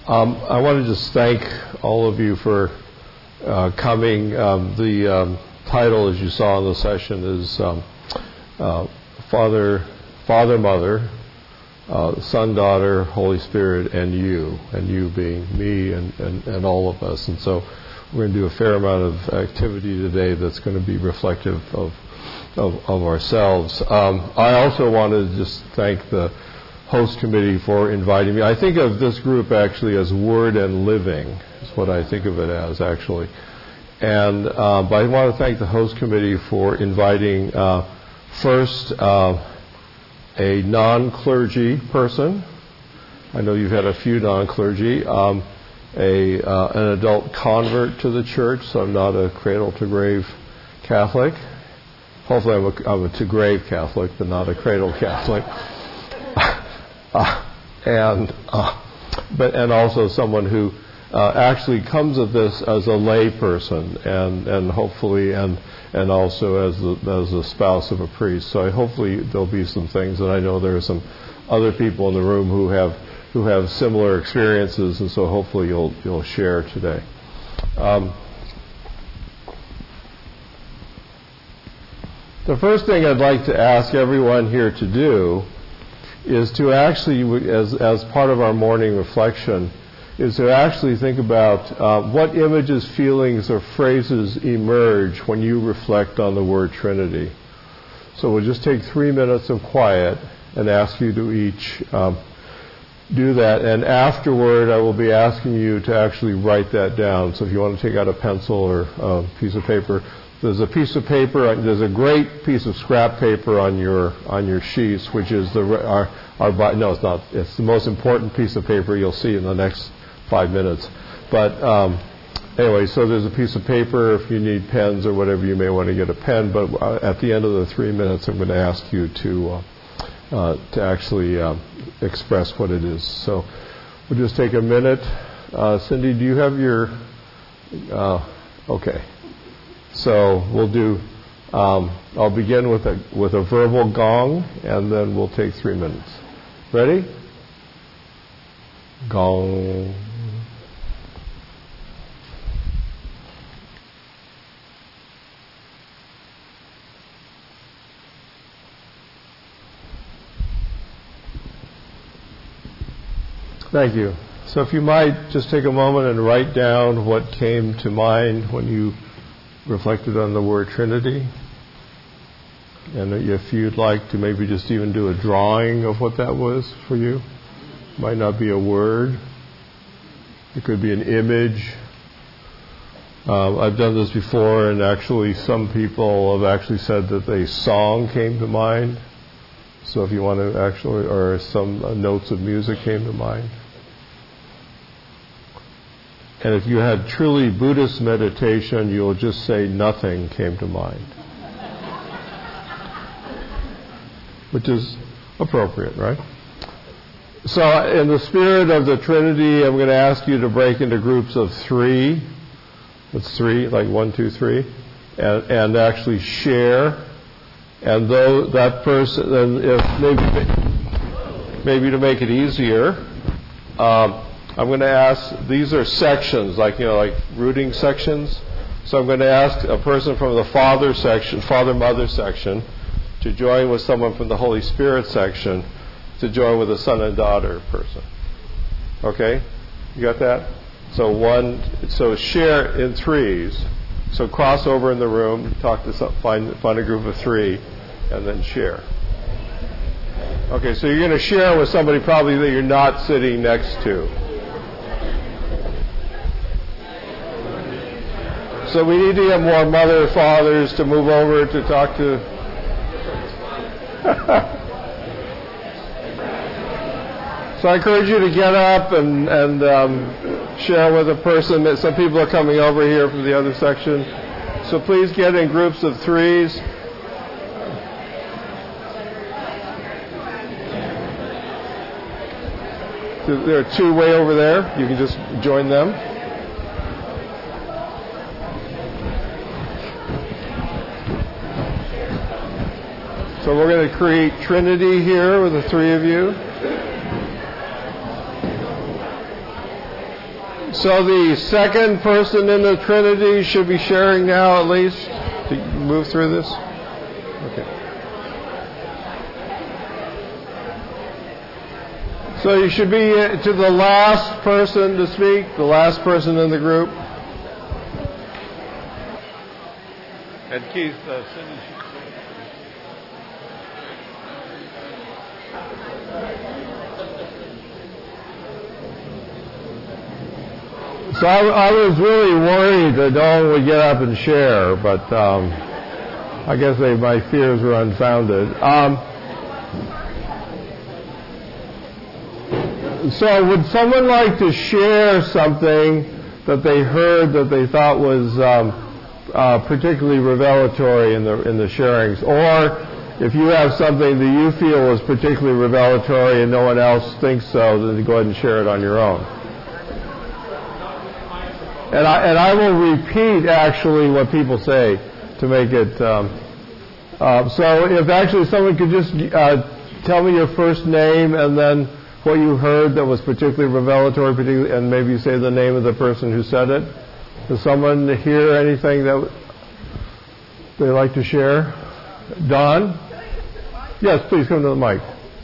I want to just thank all of you for coming. The title, as you saw in the session, is Father, Mother, Son, Daughter, Holy Spirit, and you being me and all of us. And so we're going to do a fair amount of activity today that's going to be reflective of ourselves. I also want to just thank the host committee for inviting me. I think of this group actually as Word and Living, is what I think of it as, actually. And but I want to thank the host committee for inviting first a non-clergy person. I know you've had a few non-clergy. An adult convert to the church, so I'm not a cradle-to-grave Catholic. Hopefully I'm a to-grave Catholic, but not a cradle Catholic. And also someone who actually comes at this as a lay person, and hopefully and also as a spouse of a priest. So hopefully there'll be some things, and I know there are some other people in the room who have similar experiences, and so hopefully you'll share today. The first thing I'd like to ask everyone here to do is to actually, as part of our morning reflection, is to actually think about what images, feelings, or phrases emerge when you reflect on the word Trinity. So we'll just take 3 minutes of quiet and ask you to each do that. And afterward, I will be asking you to actually write that down. So if you want to take out a pencil or a piece of paper, there's a piece of paper. There's a great piece of scrap paper on your sheets, which is no, it's not. It's the most important piece of paper you'll see in the next 5 minutes. But anyway, so there's a piece of paper. If you need pens or whatever, you may want to get a pen. But at the end of the 3 minutes, I'm going to ask you to actually express what it is. So we'll just take a minute. Cindy, do you have your? Okay. So we'll do. I'll begin with a verbal gong, and then we'll take 3 minutes. Ready? Gong. Thank you. So if you might just take a moment and write down what came to mind when you reflected on the word Trinity. And if you'd like to maybe just even do a drawing of what that was for you. Might not be a word. It could be an image. I've done this before, and actually some people have actually said that a song came to mind. So if you want to actually, or some notes of music came to mind. And if you had truly Buddhist meditation, you'll just say nothing came to mind. Which is appropriate, right? So in the spirit of the Trinity, I'm going to ask you to break into groups of 3. It's 3, like 1, 2, 3. And actually share. And though that person, and if maybe to make it easier, I'm going to ask, these are sections, like rooting sections. So I'm going to ask a person from the Father section, Father-Mother section, to join with someone from the Holy Spirit section, to join with a Son and Daughter person. Okay? You got that? So share in 3s. So cross over in the room, find a group of 3, and then share. Okay, so you're going to share with somebody probably that you're not sitting next to. So we need to get more mother and fathers to move over to talk to. So I encourage you to get up and share with a person. That some people are coming over here from the other section. So please get in groups of 3s. There are 2 way over there. You can just join them. So we're going to create Trinity here with the 3 of you. So the second person in the Trinity should be sharing now, at least, to move through this. Okay. So you should be to the last person to speak, the last person in the group. And Keith, Cindy should say. So I was really worried that no one would get up and share, but I guess my fears were unfounded. So would someone like to share something that they heard that they thought was particularly revelatory in the sharings? Or if you have something that you feel is particularly revelatory and no one else thinks so, then go ahead and share it on your own. And I will repeat actually what people say to make it. So if actually someone could just tell me your first name and then what you heard that was particularly revelatory, and maybe you say the name of the person who said it. Does someone hear anything that they'd like to share? Don? Yes, please come to the mic.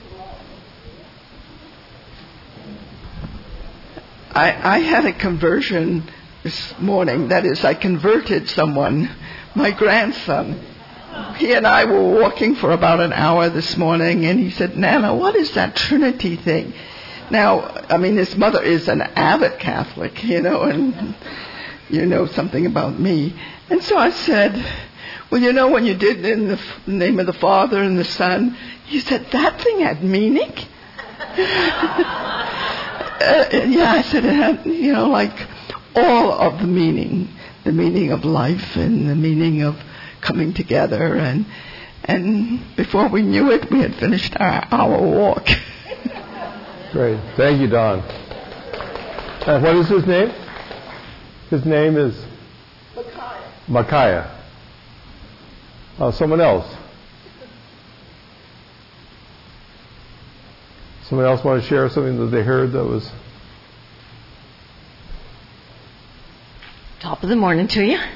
I had a conversion this morning. That is, I converted someone, my grandson. He and I were walking for about an hour this morning, and he said, Nana, what is that Trinity thing? Now, I mean, his mother is an avid Catholic, and you know something about me. And so I said, well, when you did it in the name of the Father and the Son, he said, that thing had meaning? Yeah, I said it had, like all of the meaning of life and the meaning of coming together, and before we knew it, we had finished our walk. Great. Thank you, Don. What is his name? His name is? Micaiah. Someone else? Someone else want to share something that they heard that was? Top of the morning to you.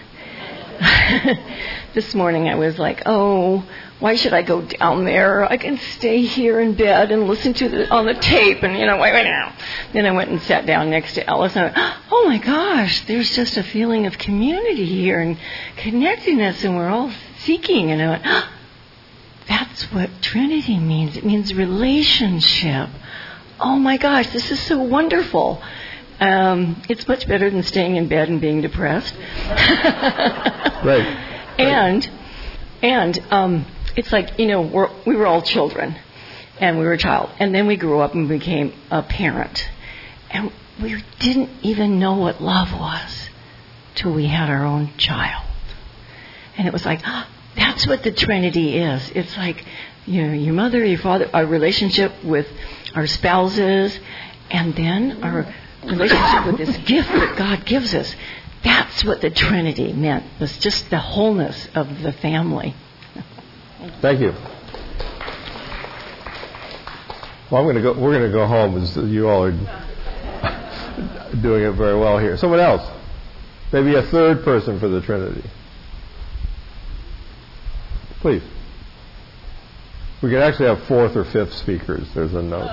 This morning I was like, oh, why should I go down there? I can stay here in bed and listen to on the tape and, wait now. Then I went and sat down next to Ellis and I went, oh my gosh, there's just a feeling of community here and connectedness and we're all seeking. And I went, that's what Trinity means. It means relationship. Oh my gosh, this is so wonderful. It's much better than staying in bed and being depressed. Right. And it's like, we were all children and we were a child. And then we grew up and became a parent. And we didn't even know what love was till we had our own child. And it was like, that's what the Trinity is. It's like, your mother, your father, our relationship with our spouses, and then our relationship with this gift that God gives us. That's what the Trinity meant. It was just the wholeness of the family. Thank you. Well, we're going to go home as you all are doing it very well here. Someone else? Maybe a third person for the Trinity. Please. We could actually have fourth or fifth speakers. There's a note.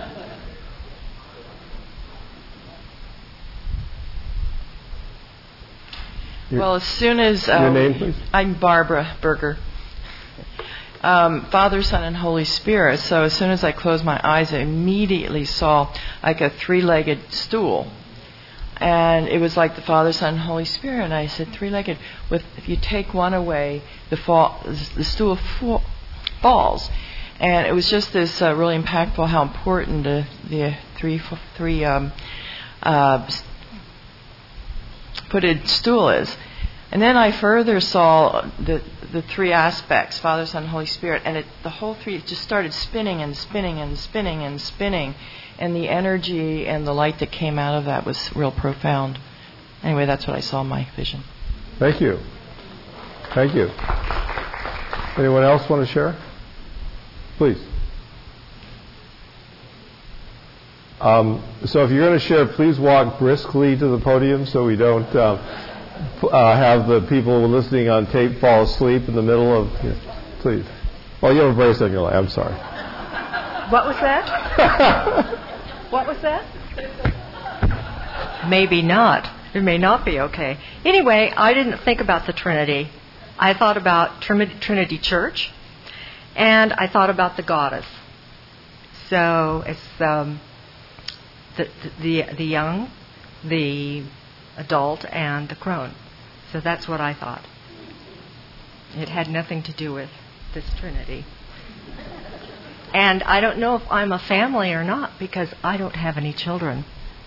Well, as soon as... your name, please? I'm Barbara Berger. Father, Son, and Holy Spirit. So as soon as I closed my eyes, I immediately saw like a three-legged stool. And it was like the Father, Son, and Holy Spirit. And I said, three-legged. If you take one away, the stool falls. And it was just this really impactful how important the three footed stool is. And then I further saw the three aspects, Father, Son, and Holy Spirit, and the whole three just started spinning and spinning and spinning and spinning, and the energy and the light that came out of that was real profound. Anyway, that's what I saw in my vision. Thank you. Thank you. Anyone else want to share? Please. So if you're going to share, please walk briskly to the podium so we don't have the people listening on tape fall asleep in the middle of... Please. Well, you have a brace on your leg. I'm sorry. What was that? What was that? Maybe not. It may not be okay. Anyway, I didn't think about the Trinity. I thought about Trinity Church, and I thought about the goddess. So it's the young, the adult, and the crone. So that's what I thought. It had nothing to do with this Trinity. And I don't know if I'm a family or not because I don't have any children.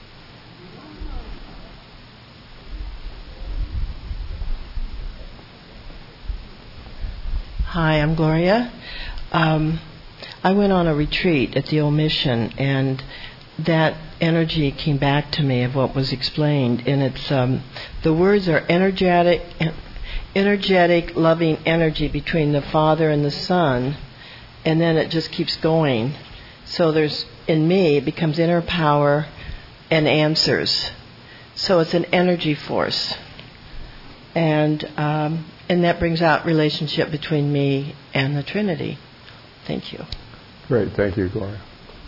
Hi, I'm Gloria. I went on a retreat at the Old Mission, and that energy came back to me of what was explained. And it's the words are energetic, loving energy between the Father and the Son, and then it just keeps going. So there's, in me, it becomes inner power and answers. So it's an energy force. And that brings out relationship between me and the Trinity. Thank you. Great. Thank you, Gloria.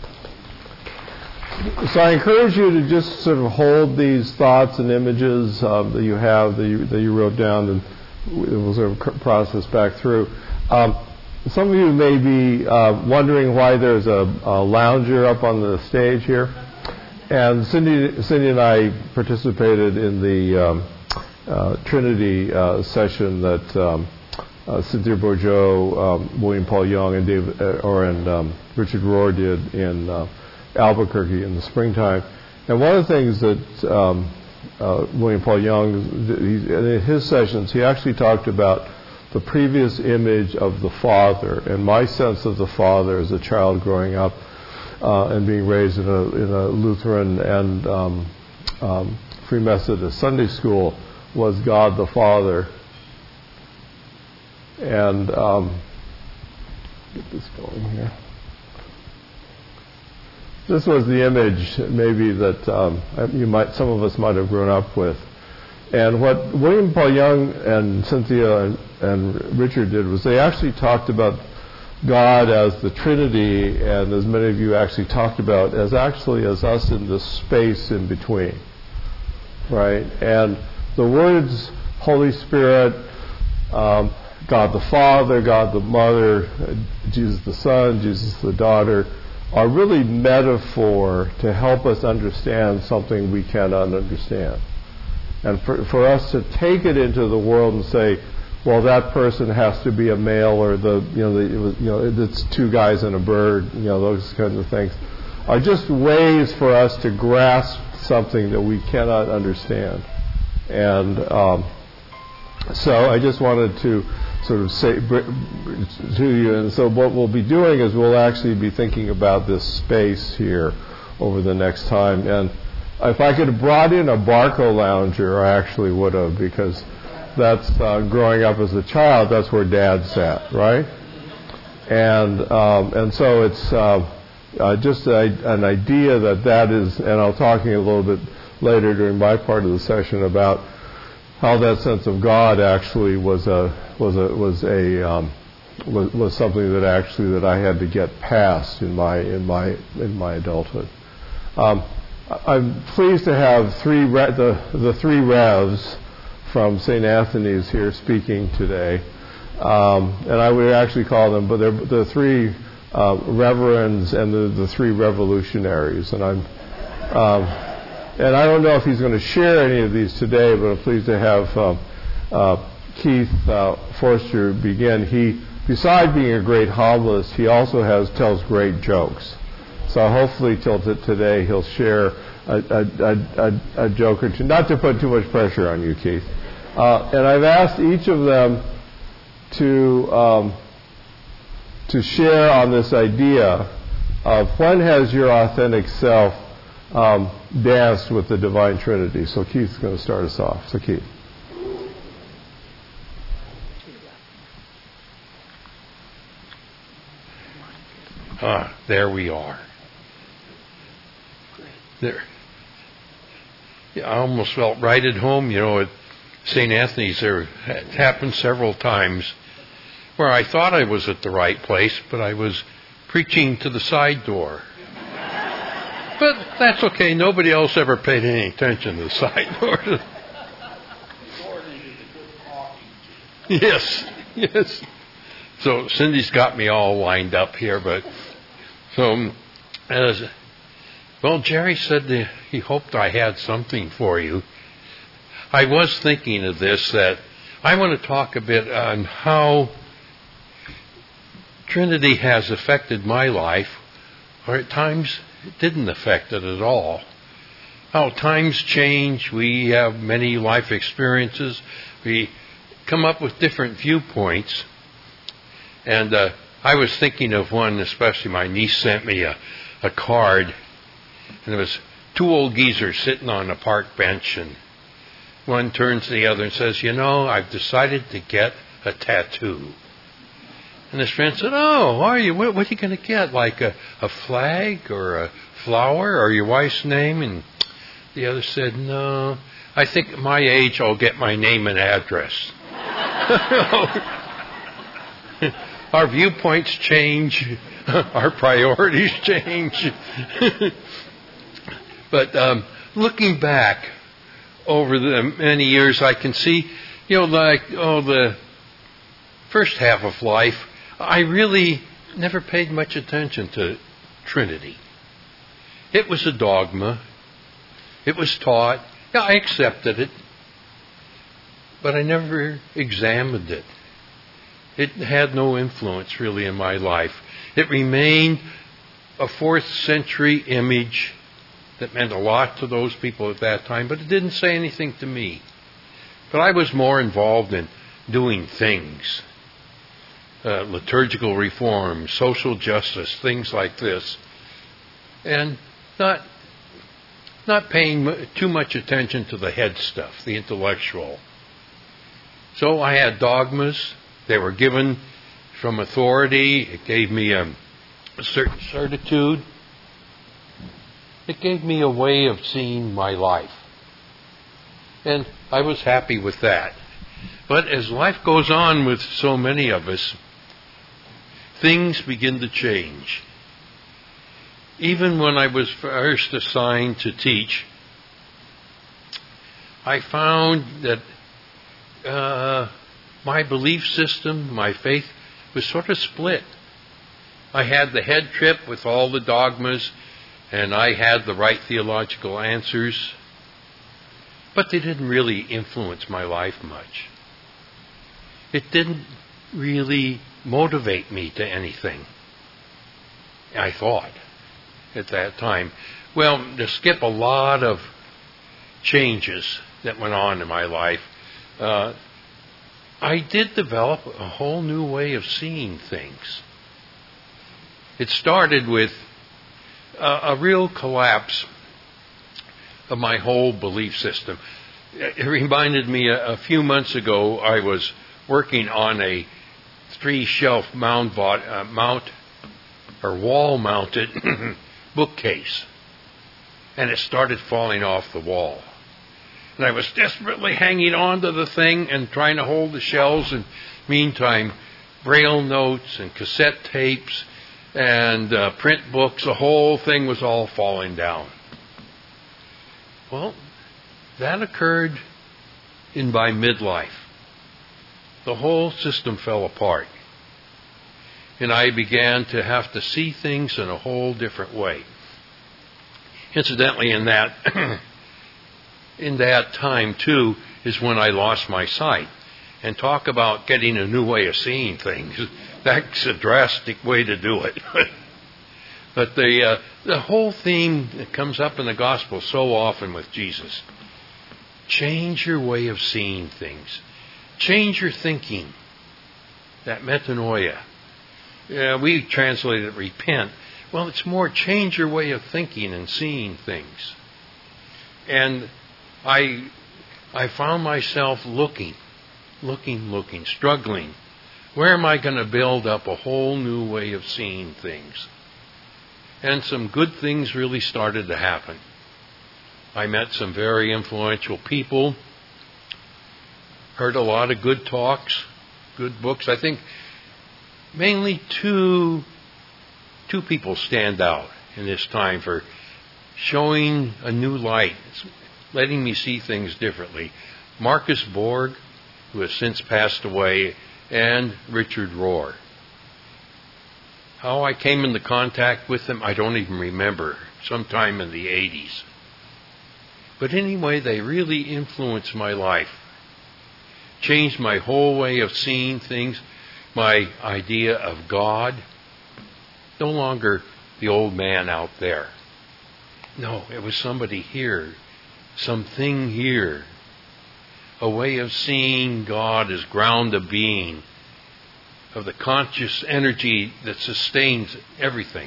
So I encourage you to just sort of hold these thoughts and images that you have, that you wrote down, and we'll sort of process back through. Some of you may be wondering why there's a lounger up on the stage here. And Cindy and I participated in the Trinity session that Cynthia Bourgeau, William Paul Young, and Richard Rohr did in Albuquerque in the springtime. And one of the things that William Paul Young, in his sessions, he actually talked about the previous image of the Father, and my sense of the Father as a child growing up and being raised in a Lutheran and Free Methodist Sunday school was God the Father. And get this going here. This was the image maybe that some of us might have grown up with. And what William Paul Young and Cynthia and Richard did was they actually talked about God as the Trinity, and as many of you actually talked about, as us in this space in between. Right? And the words Holy Spirit, God the Father, God the Mother, Jesus the Son, Jesus the Daughter, are really metaphor to help us understand something we cannot understand. And for us to take it into the world and say, well, that person has to be a male, or it's two guys and a bird, those kinds of things, are just ways for us to grasp something that we cannot understand. And so I just wanted to sort of say to you, and so what we'll be doing is we'll actually be thinking about this space here over the next time. And if I could have brought in a Barco lounger, I actually would have, because that's growing up as a child, that's where Dad sat, right? And so it's just an idea that is, and I'll talking a little bit later during my part of the session about how that sense of God actually was something that I had to get past in my adulthood. I'm pleased to have the three Revs from St. Anthony's here speaking today, and I would actually call them, but they're the three reverends and the three revolutionaries, and and I don't know if he's going to share any of these today, but I'm pleased to have Keith Forster begin. He, besides being a great homilist, he also tells great jokes. So hopefully till today he'll share a joke or two, not to put too much pressure on you, Keith. And I've asked each of them to share on this idea of when has your authentic self danced with the Divine Trinity. So Keith's going to start us off. So Keith. There we are. there. I almost felt right at home, at St. Anthony's. It happened several times where I thought I was at the right place, but I was preaching to the side door. But that's okay. Nobody else ever paid any attention to the side door. Yes. So Cindy's got me all lined up here, but Jerry said that he hoped I had something for you. I was thinking of this, that I want to talk a bit on how Trinity has affected my life, or at times it didn't affect it at all. How times change, we have many life experiences, we come up with different viewpoints. And I was thinking of one, especially my niece sent me a card, and there was two old geezers sitting on a park bench, and one turns to the other and says, I've decided to get a tattoo. And his friend said, oh, are you? What are you going to get? Like a flag or a flower or your wife's name? And the other said, no, I think at my age I'll get my name and address. Our viewpoints change. Our priorities change. But looking back over the many years, I can see, the first half of life, I really never paid much attention to Trinity. It was a dogma. It was taught. Yeah, I accepted it. But I never examined it. It had no influence really in my life. It remained a 4th century image that meant a lot to those people at that time, but it didn't say anything to me. But I was more involved in doing things. Liturgical reform, social justice, things like this. And not paying too much attention to the head stuff, the intellectual. So I had dogmas. They were given from authority. It gave me a certain certitude. It gave me a way of seeing my life. And I was happy with that. But as life goes on with so many of us, things begin to change. Even when I was first assigned to teach, I found that my belief system, my faith, was sort of split. I had the head trip with all the dogmas, and I had the right theological answers, but they didn't really influence my life much. It didn't really motivate me to anything, I thought, at that time. Well, to skip a lot of changes that went on in my life, I did develop a whole new way of seeing things. It started with a real collapse of my whole belief system. It reminded me a few months ago I was working on a 3-shelf wall-mounted bookcase, and it started falling off the wall. And I was desperately hanging on to the thing and trying to hold the shelves, and meantime, Braille notes and cassette tapes and print books, the whole thing was all falling down. Well, that occurred in my midlife. The whole system fell apart. And I began to have to see things in a whole different way. Incidentally, in that time, too, is when I lost my sight. And talk about getting a new way of seeing things. That's a drastic way to do it. But the whole theme that comes up in the gospel so often with Jesus, change your way of seeing things. Change your thinking. That metanoia. We translate it repent. Well, it's more change your way of thinking and seeing things. And I found myself looking, struggling. Where am I going to build up a whole new way of seeing things? And some good things really started to happen. I met some very influential people, heard a lot of good talks, good books. I think mainly two people stand out in this time for showing a new light, letting me see things differently. Marcus Borg, who has since passed away, and Richard Rohr. How I came into contact with them, I don't even remember, sometime in the 80s. But anyway, they really influenced my life, changed my whole way of seeing things, my idea of God. No longer the old man out there. No, it was somebody here, something here. A way of seeing God as ground of being, of the conscious energy that sustains everything.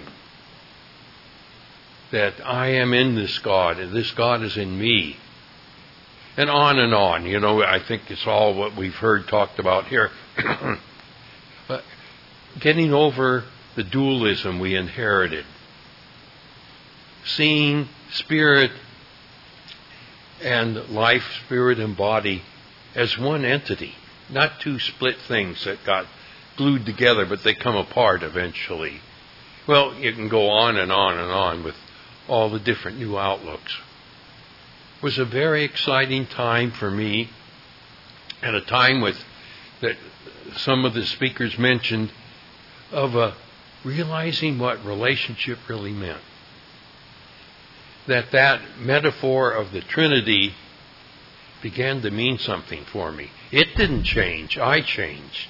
That I am in this God, and this God is in me. And on and on. You know, I think it's all what we've heard talked about here. But getting over the dualism we inherited. Seeing spirit and life, spirit and body, as one entity. Not two split things that got glued together, but they come apart eventually. Well, you can go on and on and on with all the different new outlooks. It was a very exciting time for me, at a time that some of the speakers mentioned, of realizing what relationship really meant. That metaphor of the Trinity began to mean something for me. It didn't change. I changed.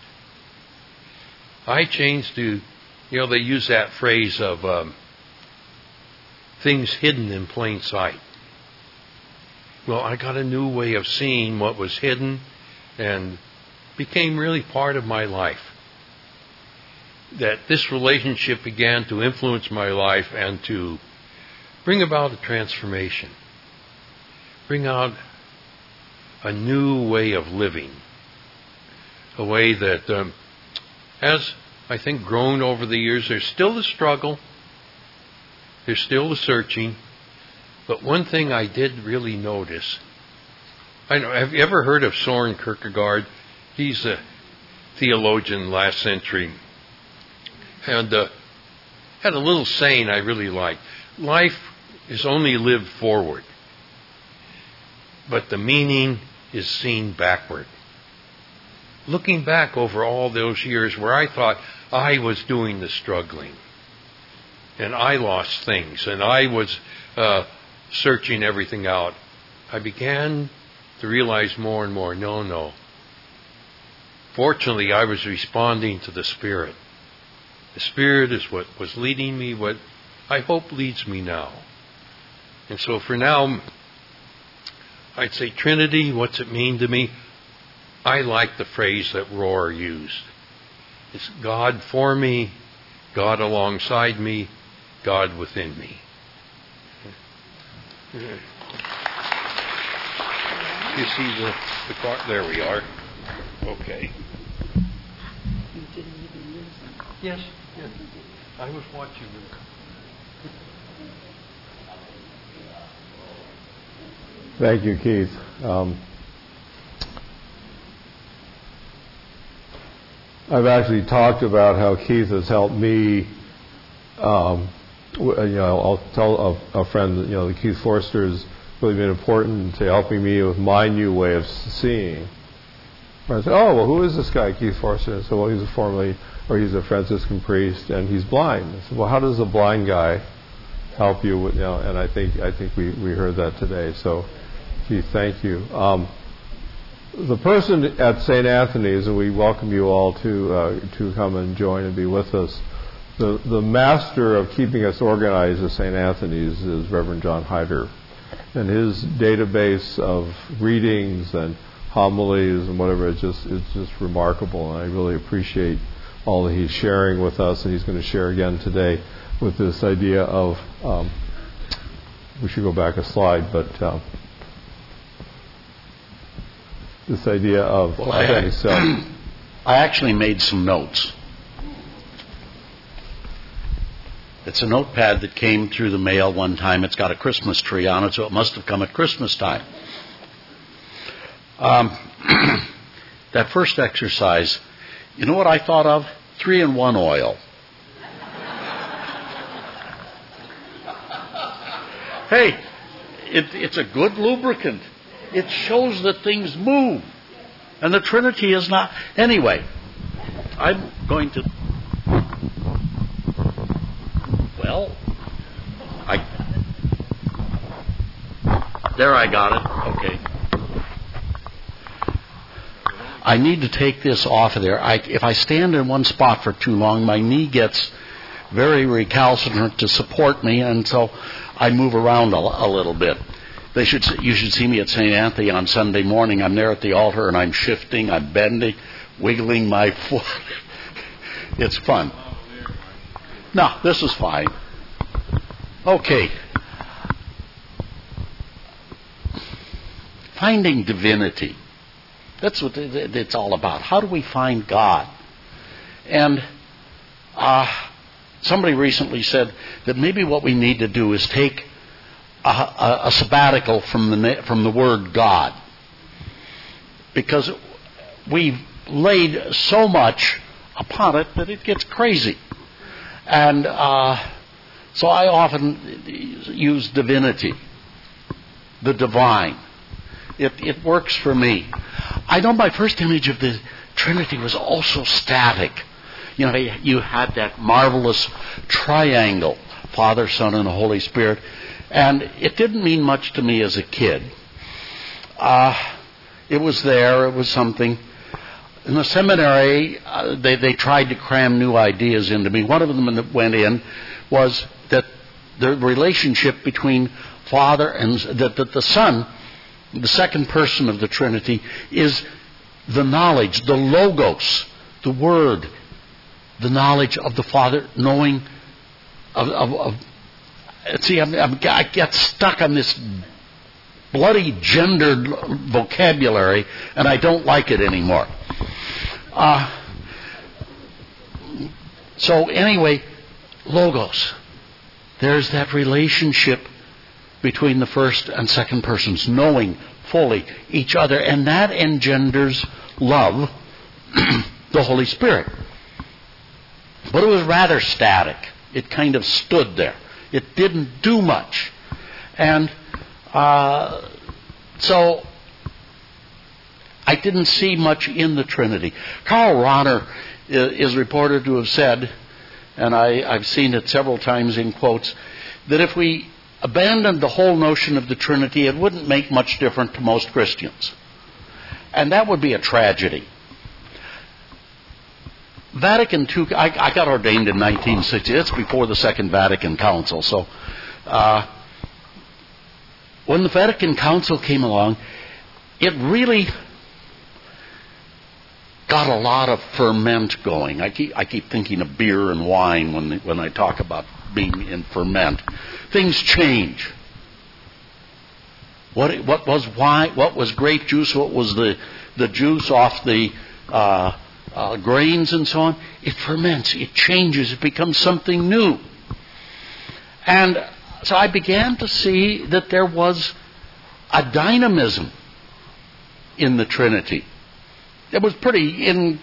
I changed to, they use that phrase of things hidden in plain sight. Well, I got a new way of seeing what was hidden and became really part of my life. That this relationship began to influence my life and to bring about a transformation. Bring out a new way of living. A way that has, I think, grown over the years. There's still the struggle. There's still the searching. But one thing I did really notice, have you ever heard of Soren Kierkegaard? He's a theologian last century. And had a little saying I really liked. Life is only lived forward, but the meaning is seen backward. Looking back over all those years where I thought I was doing the struggling, and I lost things, and I was searching everything out, I began to realize more and more, no. Fortunately, I was responding to the Spirit. The Spirit is what was leading me, what I hope leads me now. And so for now, I'd say Trinity, what's it mean to me? I like the phrase that Rohr used. It's God for me, God alongside me, God within me. You see the car? There we are. Okay. Yes. I was watching them. Thank you, Keith. I've actually talked about how Keith has helped me. I'll tell a friend that Keith Forster has really been important to helping me with my new way of seeing. I said, who is this guy, Keith Forster? I said, well, he's a Franciscan priest and he's blind. I said, well, how does a blind guy help you with, and I think we heard that today. So, Keith, thank you. The person at St. Anthony's, and we welcome you all to come and join and be with us. The master of keeping us organized at St. Anthony's is Reverend John Hyder, and his database of readings and homilies and whatever is just remarkable, and I really appreciate all that he's sharing with us, and he's going to share again today with this idea of we should go back a slide, but this idea of self. I actually made some notes. It's a notepad that came through the mail one time. It's got a Christmas tree on it, so it must have come at Christmas time. That first exercise, you know what I thought of? 3-in-1 oil. Hey, it's a good lubricant. It shows that things move. And the Trinity is not. Anyway, I'm going to. Well, there I got it. Okay. I need to take this off of there. If I stand in one spot for too long, my knee gets very recalcitrant to support me, and so I move around a little bit. You should see me at St. Anthony on Sunday morning. I'm there at the altar, and I'm shifting, I'm bending, wiggling my foot. It's fun. No, this is fine. Okay. Finding divinity. That's what it's all about. How do we find God? And somebody recently said that maybe what we need to do is take a sabbatical from the word God, because we've laid so much upon it that it gets crazy. And so I often use divinity, the divine. It works for me. I know my first image of the Trinity was also static. You know, you had that marvelous triangle, Father, Son, and the Holy Spirit. And it didn't mean much to me as a kid. It was there. It was something. In the seminary, they tried to cram new ideas into me. One of them that went in was that the relationship between Father and that the Son, the second person of the Trinity, is the knowledge, the logos, the Word, the knowledge of the Father, knowing of see, I get stuck on this bloody gendered vocabulary, and I don't like it anymore. So anyway, logos. There's that relationship between the first and second persons, knowing fully each other, and that engenders love, the Holy Spirit. But it was rather static. It kind of stood there. It didn't do much. And so I didn't see much in the Trinity. Karl Rahner is reported to have said, and I've seen it several times in quotes, that if we abandoned the whole notion of the Trinity, it wouldn't make much difference to most Christians. And that would be a tragedy. Vatican II, I got ordained in 1960. It's before the Second Vatican Council. So when the Vatican Council came along, it really got a lot of ferment going. I keep thinking of beer and wine when I talk about being in ferment. Things change. What was grape juice? What was the juice off the grains and so on? It ferments. It changes. It becomes something new. And so I began to see that there was a dynamism in the Trinity. It was pretty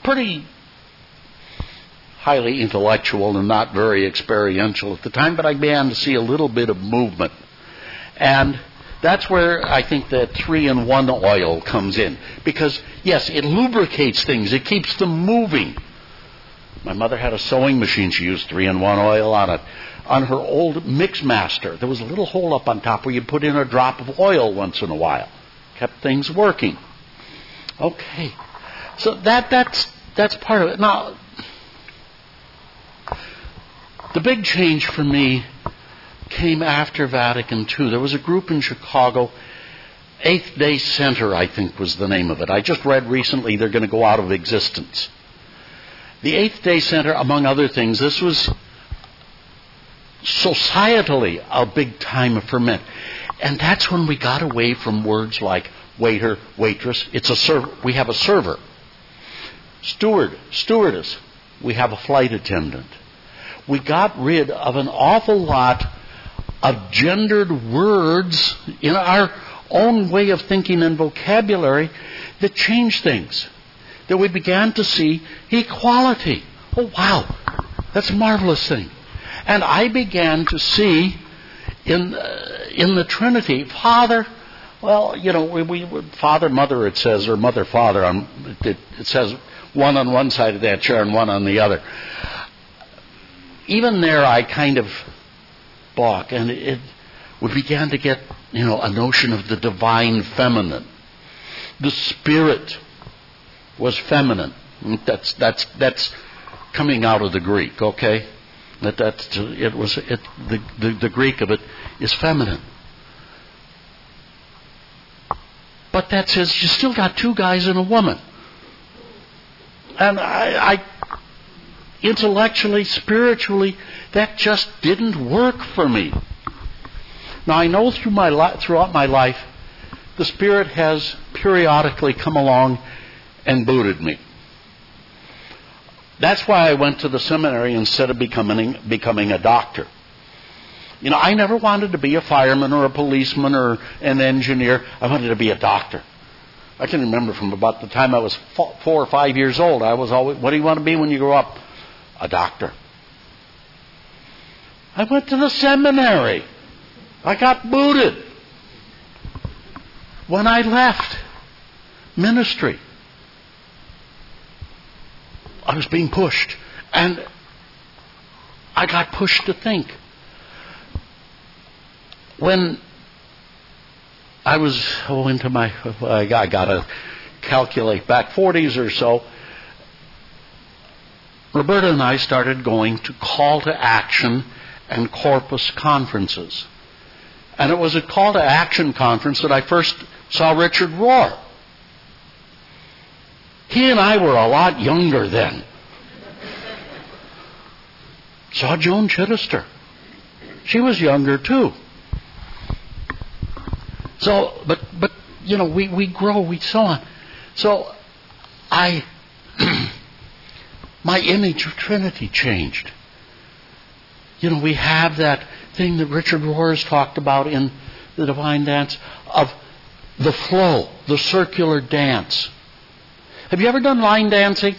highly intellectual and not very experiential at the time, but I began to see a little bit of movement. And that's where I think that 3-in-1 oil comes in. Because, yes, it lubricates things. It keeps them moving. My mother had a sewing machine. She used 3-in-1 oil on it. On her old Mixmaster, there was a little hole up on top where you put in a drop of oil once in a while. Kept things working. Okay. So that's part of it. Now, the big change for me came after Vatican II. There was a group in Chicago, Eighth Day Center, I think was the name of it. I just read recently they're going to go out of existence. The Eighth Day Center, among other things, this was societally a big time of ferment. And that's when we got away from words like waiter, waitress. It's a server. We have a server. Steward, stewardess. We have a flight attendant. we got rid of an awful lot of gendered words in our own way of thinking and vocabulary that changed things. That we began to see equality. Oh, wow, that's a marvelous thing. And I began to see in the Trinity, Father, well, we Father, Mother, it says, or Mother, Father. It says one on one side of that chair and one on the other. Even there, I kind of balk, and we began to get, a notion of the divine feminine. The Spirit was feminine. That's coming out of the Greek, okay? The Greek of it is feminine. But that says you still got two guys and a woman. And I intellectually, spiritually, that just didn't work for me. Now I know throughout my life, the Spirit has periodically come along and booted me. That's why I went to the seminary instead of becoming a doctor. I never wanted to be a fireman or a policeman or an engineer. I wanted to be a doctor. I can remember from about the time I was 4 or 5 years old, I was always, what do you want to be when you grow up? A doctor. I went to the seminary. I got booted. When I left ministry, I was being pushed. And I got pushed to think. When I was into my, I got to calculate back 40s or so, Roberta and I started going to Call to Action and Corpus conferences. And it was a Call to Action conference that I first saw Richard Rohr. He and I were a lot younger then. Saw Joan Chittister. She was younger too. So, but we grow, we so on. So, my image of Trinity changed. We have that thing that Richard Rohr has talked about in the Divine Dance of the flow, the circular dance. Have you ever done line dancing?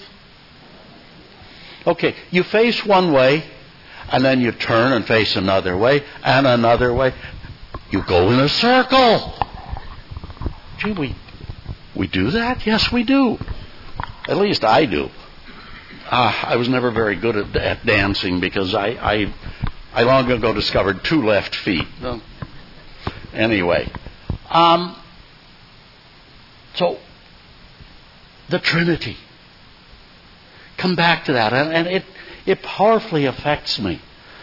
Okay, you face one way, and then you turn and face another way, and another way. You go in a circle. Gee, we do that? Yes, we do. At least I do. I was never very good at dancing because I long ago discovered 2 left feet. Anyway. So, the Trinity. Come back to that. And it powerfully affects me.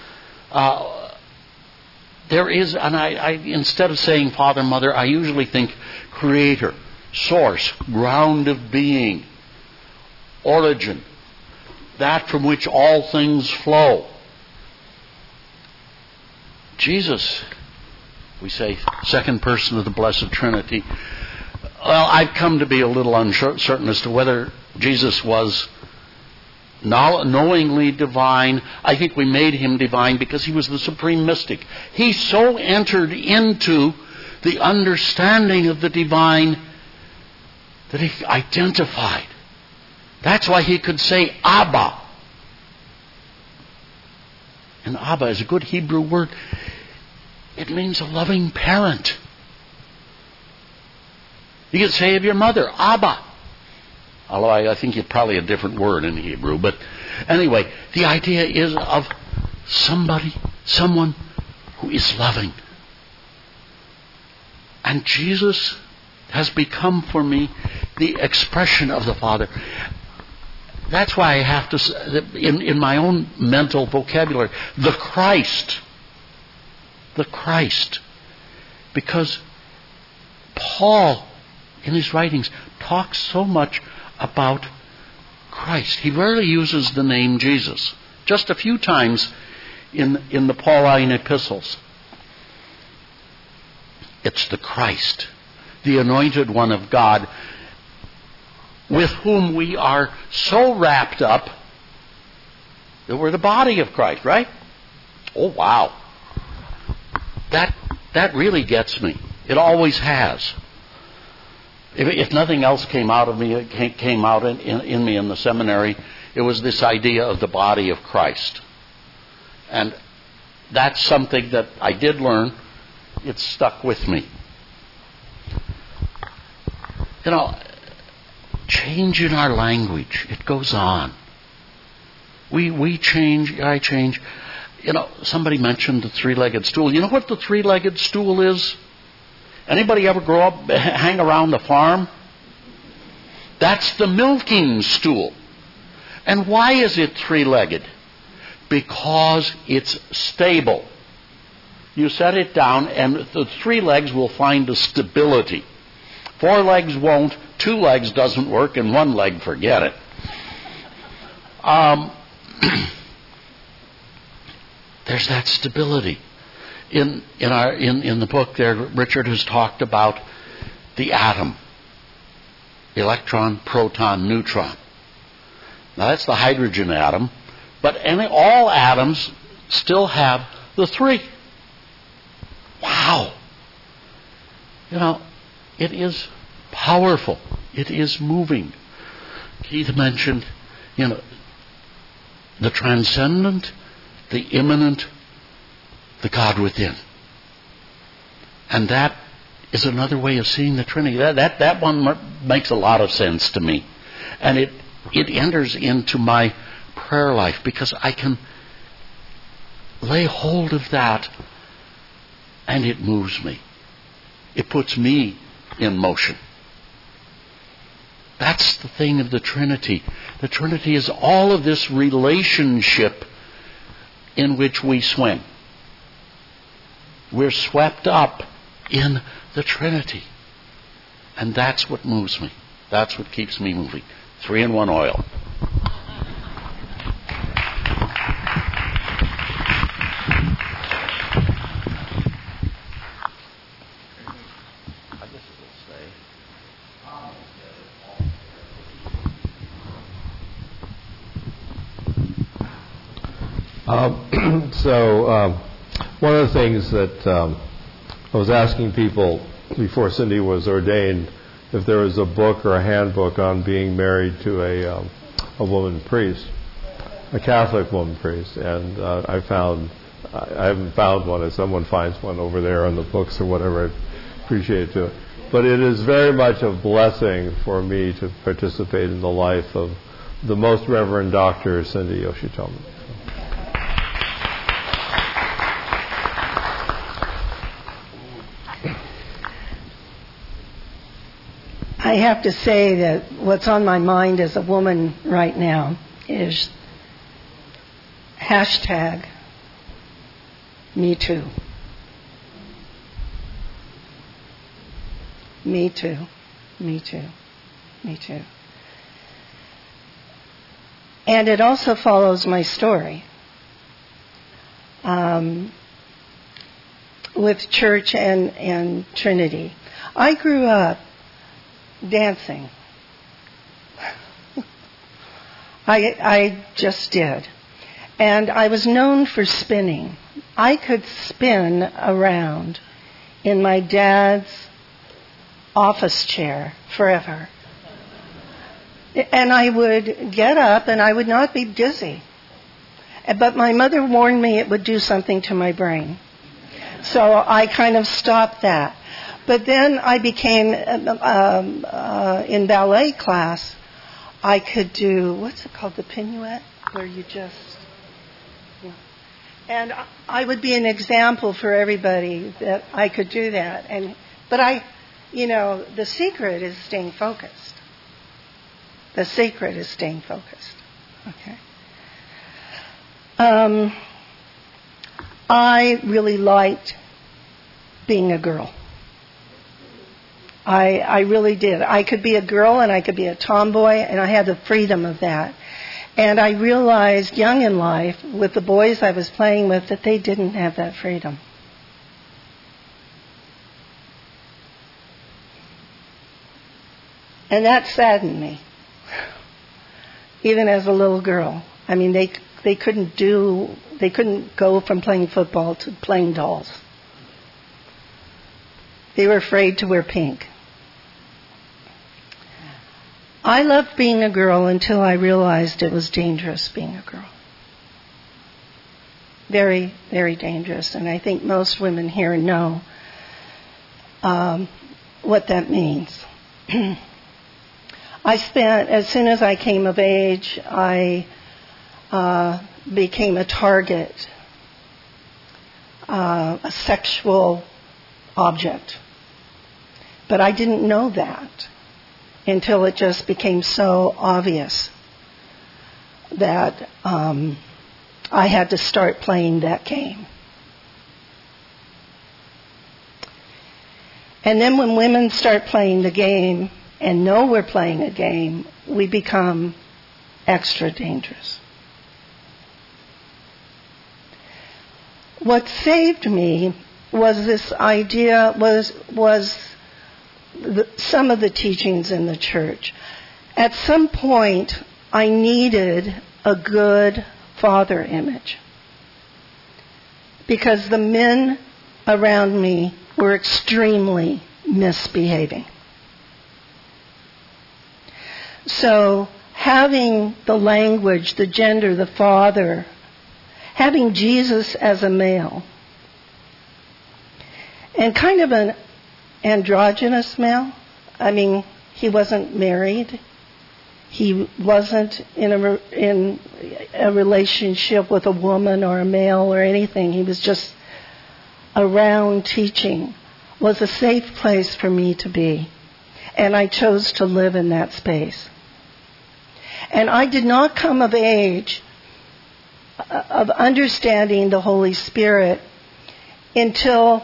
There is, and I instead of saying Father, Mother, I usually think Creator, Source, ground of being, origin, that from which all things flow. Jesus, we say, second person of the Blessed Trinity. Well, I've come to be a little uncertain as to whether Jesus was knowingly divine. I think we made him divine because he was the supreme mystic. He so entered into the understanding of the divine that he identified. That's why he could say Abba. And Abba is a good Hebrew word. It means a loving parent. You could say of your mother, Abba. Although I think it's probably a different word in Hebrew. But anyway, the idea is of someone who is loving. And Jesus has become for me the expression of the Father. That's why I have to, in my own mental vocabulary, the Christ. The Christ. Because Paul, in his writings, talks so much about Christ. He rarely uses the name Jesus. Just a few times in the Pauline epistles. It's the Christ, the anointed one of God, with whom we are so wrapped up We're the body of Christ, right? Oh, wow. That really gets me. It always has. If nothing else came out of me, it came out in me in the seminary, it was this idea of the body of Christ. And that's something that I did learn. It's stuck with me. You know, change in our language. It goes on. We change, I change. You know, somebody mentioned the three-legged stool. You know what the three-legged stool is? Anybody ever grow up, hang around the farm? That's the milking stool. And why is it three-legged? Because it's stable. You set it down and the three legs will find a stability. Four legs won't, two legs doesn't work, and one leg, forget it. There's that stability. In the book there, Richard has talked about the atom. Electron, proton, neutron. Now that's the hydrogen atom, but all atoms still have the three. Wow. You know, it is powerful. It is moving. Keith mentioned, you know, the transcendent, the immanent, the God within. And that is another way of seeing the Trinity. That one makes a lot of sense to me. And it enters into my prayer life because I can lay hold of that and it moves me. It puts me in motion. That's the thing of the Trinity. The Trinity is all of this relationship in which we swim. We're swept up in the Trinity. And that's what moves me. That's what keeps me moving. 3-in-1 oil. One of the things that I was asking people before Cindy was ordained, if there was a book or a handbook on being married to a woman priest, a Catholic woman priest, and I haven't found one. If someone finds one over there on the books or whatever, I'd appreciate it too. But it is very much a blessing for me to participate in the life of the Most Reverend Dr. Cindy Yoshitomi. I have to say that what's on my mind as a woman right now is hashtag Me Too. Me too. Me too. Me too. And it also follows my story with church and Trinity. I grew up dancing. I just did. And I was known for spinning. I could spin around in my dad's office chair forever. And I would get up and I would not be dizzy. But my mother warned me it would do something to my brain. So I kind of stopped that. But then I became, in ballet class, I could do, what's it called, the pirouette? Where you just, yeah. And I would be an example for everybody that I could do that. But the secret is staying focused. The secret is staying focused. Okay. I really liked being a girl. I really did. I could be a girl and I could be a tomboy, and I had the freedom of that. And I realized young in life, with the boys I was playing with, that they didn't have that freedom. And that saddened me, even as a little girl. I mean, they They couldn't go from playing football to playing dolls. They were afraid to wear pink. I loved being a girl until I realized it was dangerous being a girl. Very, very dangerous. And I think most women here know what that means. As soon as I came of age, I became a target, a sexual object. But I didn't know that until it just became so obvious that I had to start playing that game. And then when women start playing the game and know we're playing a game, we become extra dangerous. What saved me was this idea, was some of the teachings in the church. At some point, I needed a good father image because the men around me were extremely misbehaving. So having the language, the gender, the father, having Jesus as a male, and kind of an androgynous male. I mean, he wasn't married. He wasn't in a relationship with a woman or a male or anything. He was just around teaching. Was a safe place for me to be. And I chose to live in that space. And I did not come of age of understanding the Holy Spirit until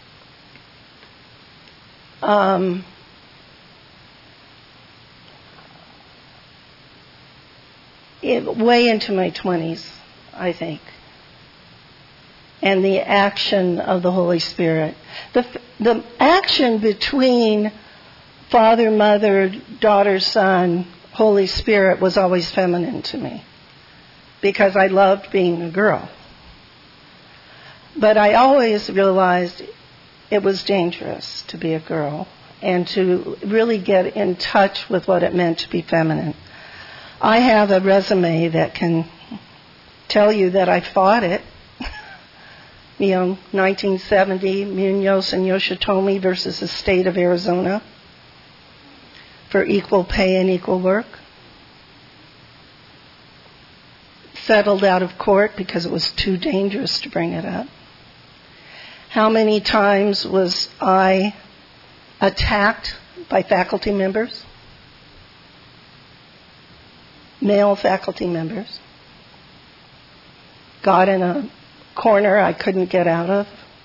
way into my 20s, I think. And the action of the Holy Spirit. The action between Father, Mother, Daughter, Son, Holy Spirit was always feminine to me. Because I loved being a girl. But I always realized it was dangerous to be a girl and to really get in touch with what it meant to be feminine. I have a resume that can tell you that I fought it. 1970, Munoz and Yoshitomi versus the state of Arizona for equal pay and equal work. Settled out of court because it was too dangerous to bring it up. How many times was I attacked by faculty members? Male faculty members. Got in a corner I couldn't get out of.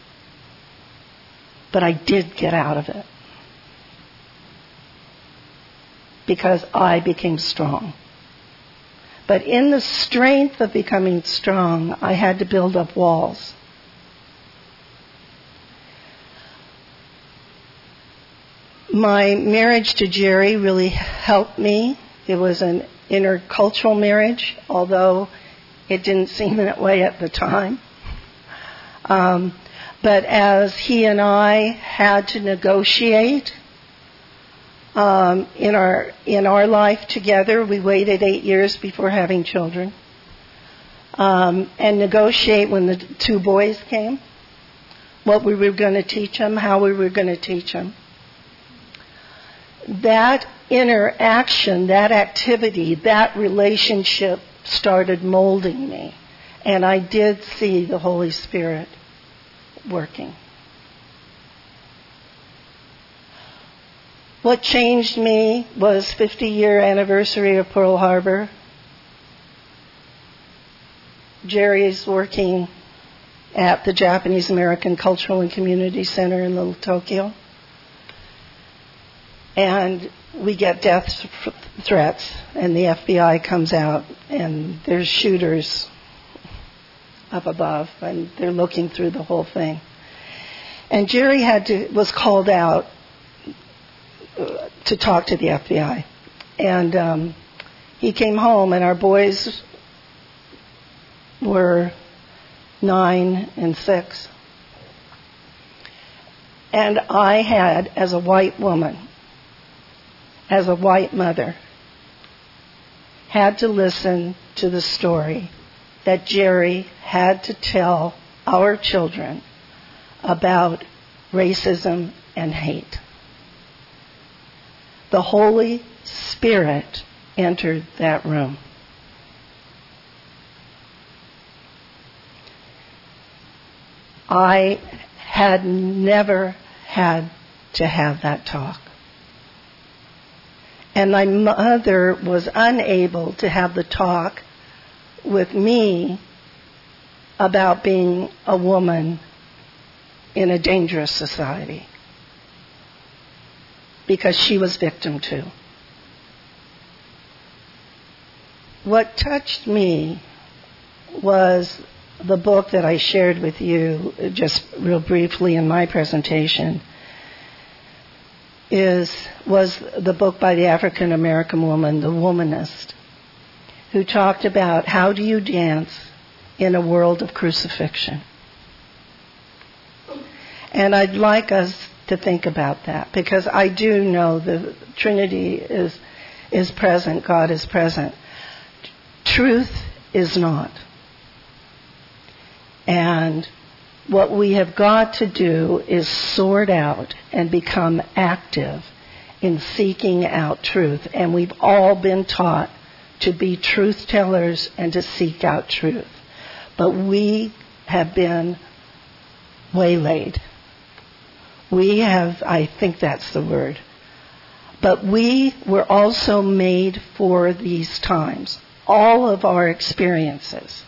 But I did get out of it. Because I became strong. But in the strength of becoming strong, I had to build up walls. My marriage to Jerry really helped me. It was an intercultural marriage, although it didn't seem that way at the time. But as he and I had to negotiate in our life together, we waited 8 years before having children, and negotiate when the two boys came, what we were going to teach them, how we were going to teach them. That interaction, that activity, that relationship started molding me, and I did see the Holy Spirit working. What changed me was 50-year anniversary of Pearl Harbor. Jerry's working at the Japanese American Cultural and Community Center in Little Tokyo. And we get death threats, and the FBI comes out, and there's shooters up above, and they're looking through the whole thing. And Jerry was called out to talk to the FBI. And he came home, and our boys were 9 and 6. And I had, as a white woman, as a white mother, had to listen to the story that Jerry had to tell our children about racism and hate. The Holy Spirit entered that room. I had never had to have that talk. And my mother was unable to have the talk with me about being a woman in a dangerous society, because she was victim too. What touched me was the book that I shared with you just real briefly in my presentation. Was the book by the African American woman, The Womanist, who talked about how do you dance in a world of crucifixion. And I'd like us to think about that, because I do know the Trinity is present, God is present. Truth is not. And what we have got to do is sort out and become active in seeking out truth. And we've all been taught to be truth tellers and to seek out truth. But we have been waylaid. We have, I think that's the word. But we were also made for these times. All of our experiences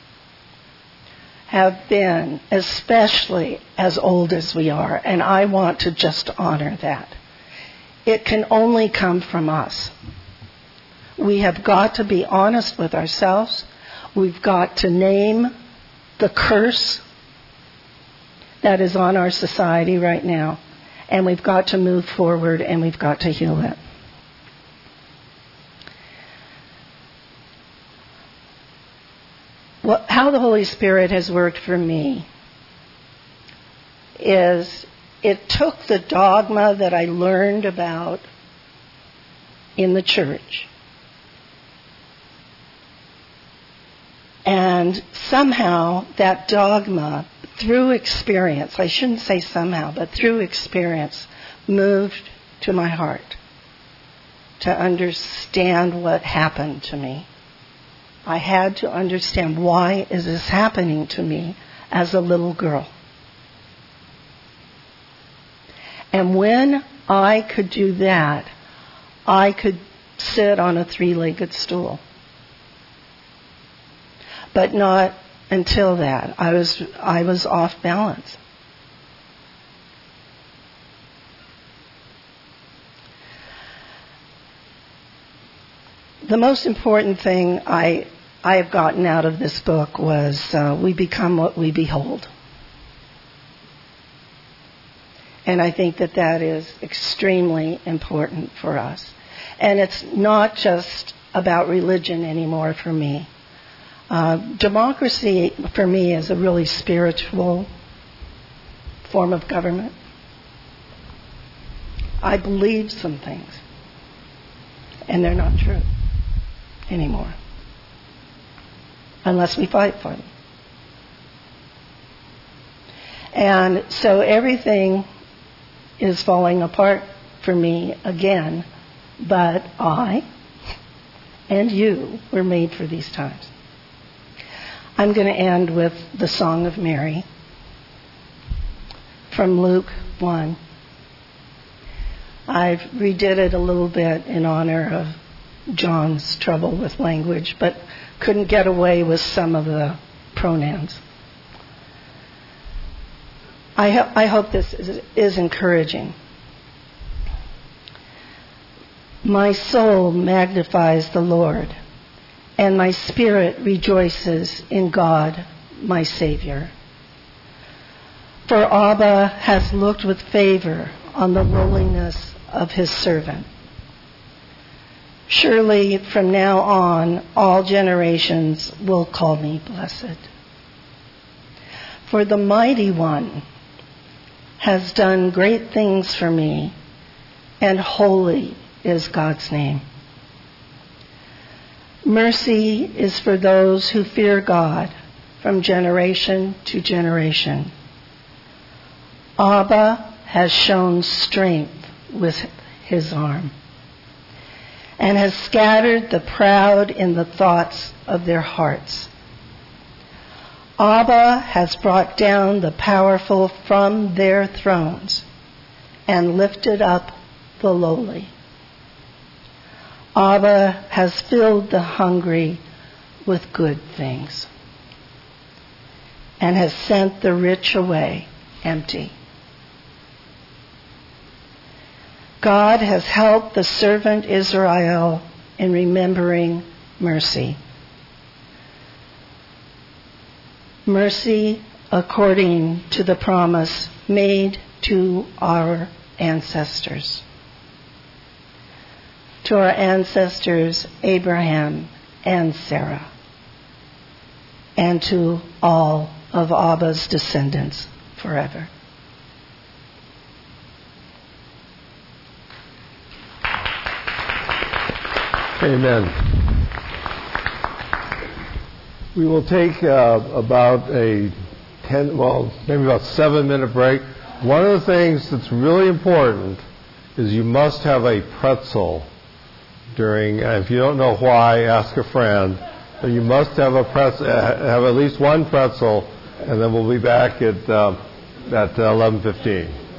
have been, especially as old as we are, and I want to just honor that. It can only come from us. We have got to be honest with ourselves. We've got to name the curse that is on our society right now, and we've got to move forward and we've got to heal it. How the Holy Spirit has worked for me is it took the dogma that I learned about in the church, and somehow that dogma, through experience, I shouldn't say somehow, but through experience, moved to my heart to understand what happened to me. I had to understand, why is this happening to me as a little girl? And when I could do that, I could sit on a 3-legged stool. But not until that. I was off balance. The most important thing I have gotten out of this book was we become what we behold. And I think that is extremely important for us. And it's not just about religion anymore for me. Democracy, for me, is a really spiritual form of government. I believe some things, and they're not true anymore, unless we fight for them. And so everything is falling apart for me again, but I and you were made for these times. I'm going to end with the Song of Mary from Luke 1. I've redid it a little bit in honor of John's trouble with language, but couldn't get away with some of the pronouns. I hope this is encouraging. My soul magnifies the Lord, and my spirit rejoices in God, my Savior. For Abba has looked with favor on the lowliness of his servant. Surely from now on, all generations will call me blessed. For the Mighty One has done great things for me, and holy is God's name. Mercy is for those who fear God from generation to generation. Abba has shown strength with his arm and has scattered the proud in the thoughts of their hearts. Abba has brought down the powerful from their thrones and lifted up the lowly. Abba has filled the hungry with good things and has sent the rich away empty. God has helped the servant Israel in remembering mercy. Mercy according to the promise made to our ancestors. To our ancestors Abraham and Sarah, and to all of Abba's descendants forever. Amen. We will take about a 7-minute break. One of the things that's really important is you must have a pretzel during, if you don't know why, ask a friend. But you must have have at least one pretzel, and then we'll be back at 11:15.